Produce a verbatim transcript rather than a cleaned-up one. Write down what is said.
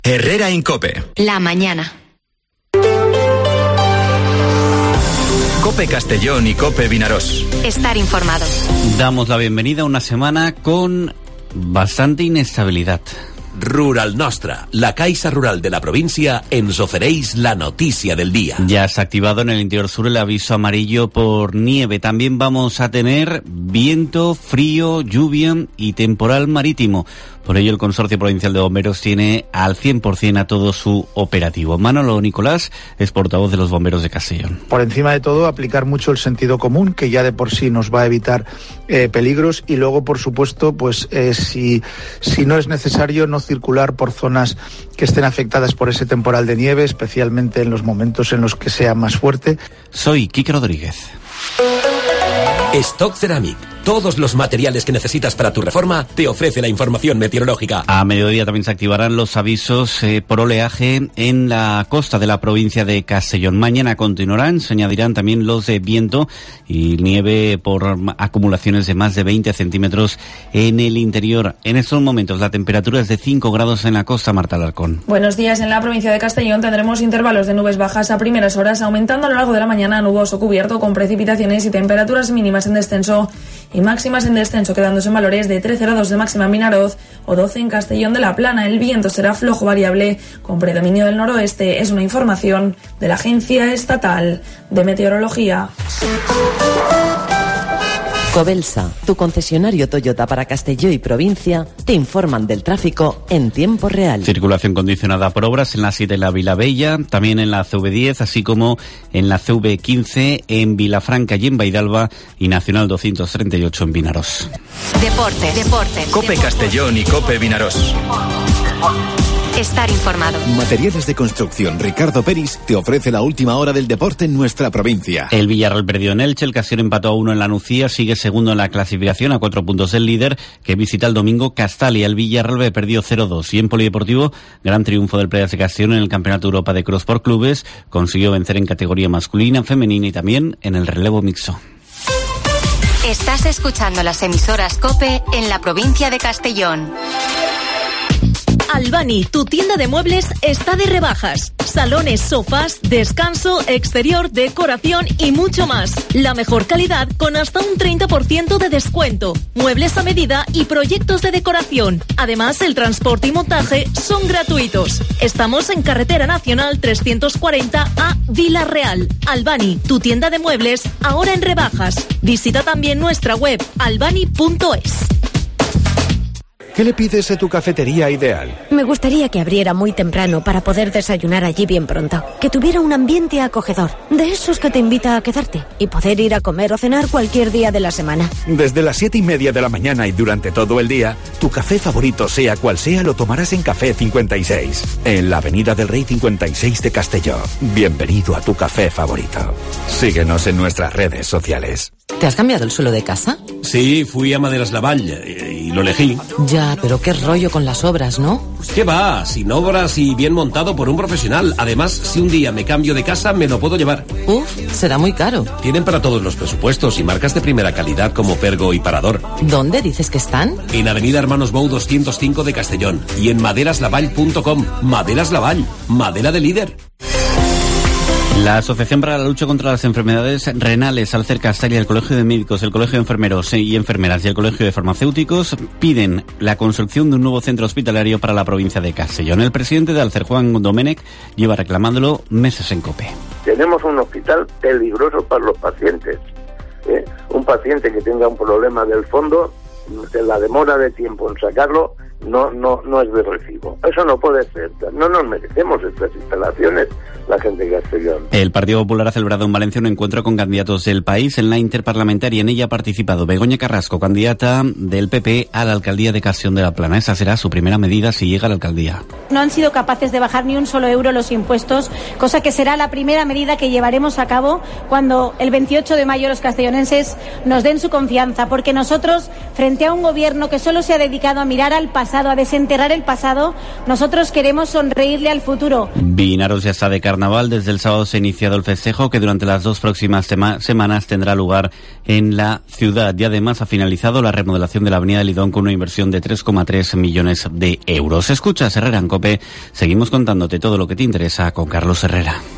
Herrera en COPE. La mañana. COPE Castellón y COPE Vinarós. Estar informado. Damos la bienvenida a una semana con bastante inestabilidad. Rural Nostra, la Caixa Rural de la provincia, ens ofereix la noticia del día. Ya se ha activado en el interior sur el aviso amarillo por nieve. También vamos a tener viento, frío, lluvia y temporal marítimo. Por ello, el Consorcio Provincial de Bomberos tiene al cien por ciento a todo su operativo. Manolo Nicolás es portavoz de los bomberos de Castellón. Por encima de todo, aplicar mucho el sentido común, que ya de por sí nos va a evitar eh, peligros, y luego, por supuesto, pues eh, si, si no es necesario, no circular por zonas que estén afectadas por ese temporal de nieve, especialmente en los momentos en los que sea más fuerte. Soy Quique Rodríguez. Stock Ceramic. Todos los materiales que necesitas para tu reforma te ofrece la información meteorológica. A mediodía también se activarán los avisos eh, por oleaje en la costa de la provincia de Castellón. Mañana continuarán, se añadirán también los de viento y nieve por acumulaciones de más de veinte centímetros en el interior. En estos momentos la temperatura es de cinco grados en la costa. Marta Alarcón. Buenos días. En la provincia de Castellón tendremos intervalos de nubes bajas a primeras horas, aumentando a lo largo de la mañana nuboso cubierto con precipitaciones y temperaturas mínimas en descenso y máximas en descenso, quedándose en valores de trece grados de máxima en Vinaroz o doce en Castellón de la Plana. El viento será flojo variable con predominio del noroeste. Es una información de la Agencia Estatal de Meteorología. Cobelsa, tu concesionario Toyota para Castelló y provincia, te informan del tráfico en tiempo real. Circulación condicionada por obras en la siete de la Vilabella, también en la C V diez, así como en la C V quince, en Vilafranca y en Baidalba, y Nacional doscientos treinta y ocho en Vinaroz. Deporte, deporte. COPE Castellón y COPE Vinarós. Estar informado. Materiales de construcción Ricardo Peris te ofrece la última hora del deporte en nuestra provincia. El Villarreal perdió en Elche, el Castellón empató a uno en la Nucía, sigue segundo en la clasificación a cuatro puntos del líder, que visita el domingo Castalia. El Villarreal perdió cero dos. Y en Polideportivo, gran triunfo del Playas de Castellón en el Campeonato Europa de Cross por Clubes, consiguió vencer en categoría masculina, femenina y también en el relevo mixto. Estás escuchando las emisoras COPE en la provincia de Castellón. Albani, tu tienda de muebles está de rebajas. Salones, sofás, descanso, exterior, decoración y mucho más. La mejor calidad con hasta un treinta por ciento de descuento. Muebles a medida y proyectos de decoración. Además, el transporte y montaje son gratuitos. Estamos en Carretera Nacional trescientos cuarenta a Vila Real. Albani, tu tienda de muebles, ahora en rebajas. Visita también nuestra web albani punto es. ¿Qué le pides a tu cafetería ideal? Me gustaría que abriera muy temprano para poder desayunar allí bien pronto. Que tuviera un ambiente acogedor, de esos que te invita a quedarte y poder ir a comer o cenar cualquier día de la semana. Desde las siete y media de la mañana y durante todo el día, tu café favorito, sea cual sea, lo tomarás en Café cincuenta y seis, en la Avenida del Rey cincuenta y seis de Castelló. Bienvenido a tu café favorito. Síguenos en nuestras redes sociales. ¿Te has cambiado el suelo de casa? Sí, fui a Maderas Lavall y, y lo elegí. Ya, pero qué rollo con las obras, ¿no? ¿Qué va? Sin obras y bien montado por un profesional. Además, si un día me cambio de casa, me lo puedo llevar. Uf, será muy caro. Tienen para todos los presupuestos y marcas de primera calidad como Pergo y Parador. ¿Dónde dices que están? En Avenida Hermanos Bou doscientos cinco de Castellón y en maderas lavall punto com. Maderas Lavall, madera de líder. La Asociación para la Lucha contra las Enfermedades Renales, Alcer Castalia, el Colegio de Médicos, el Colegio de Enfermeros y Enfermeras y el Colegio de Farmacéuticos piden la construcción de un nuevo centro hospitalario para la provincia de Castellón. El presidente de Alcer, Juan Domenech, lleva reclamándolo meses en COPE. Tenemos un hospital peligroso para los pacientes. ¿eh? Un paciente que tenga un problema del fondo, la demora de tiempo en sacarlo no no no es de recibo. Eso no puede ser. No nos merecemos estas instalaciones, la gente de Castellón. El Partido Popular ha celebrado en Valencia un encuentro con candidatos del país en la interparlamentaria. En ella ha participado Begoña Carrasco, candidata del P P a la alcaldía de Castellón de la Plana. Esa será su primera medida si llega a la alcaldía. No han sido capaces de bajar ni un solo euro los impuestos, cosa que será la primera medida que llevaremos a cabo cuando el veintiocho de mayo los castellonenses nos den su confianza, porque nosotros, frente a un gobierno que solo se ha dedicado a mirar al pasado, pasado, a desenterrar el pasado. Nosotros queremos sonreírle al futuro. Vinaros ya está de carnaval. Desde el sábado se ha iniciado el festejo que durante las dos próximas sema- semanas tendrá lugar en la ciudad. Y además ha finalizado la remodelación de la avenida de Lidón con una inversión de tres coma tres millones de euros. Escuchas Herrera en COPE. Seguimos contándote todo lo que te interesa con Carlos Herrera.